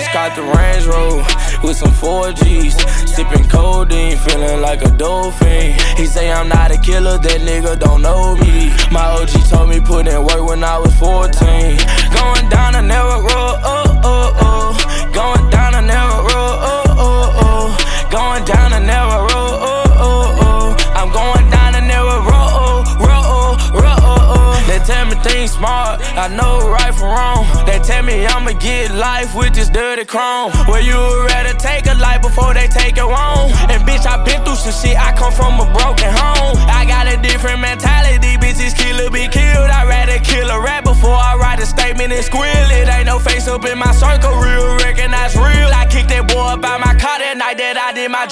got the Range Rover with some 4Gs. Sipping codeine, feeling like a dolphin. He say I'm not a killer, that nigga don't know me. My OG told me put in work when I was 14. Going down a narrow road, oh, oh, oh. Going down a narrow road, oh, oh, oh. Going down a narrow road, oh, oh, oh. I'm going down a narrow road, oh, road, road, oh. They tell me things smart, I know right from wrong. They tell me I'ma get life with this dirty chrome. Well, you would rather take a life before they take it wrong. And bitch, I been through some shit, I come from a broken home. I got a different mentality, bitches kill or be killed. I'd rather kill a rat before I write a statement and squeal. It ain't no face up in my circle, real, recognize real. I kicked that boy by my car that night that I did my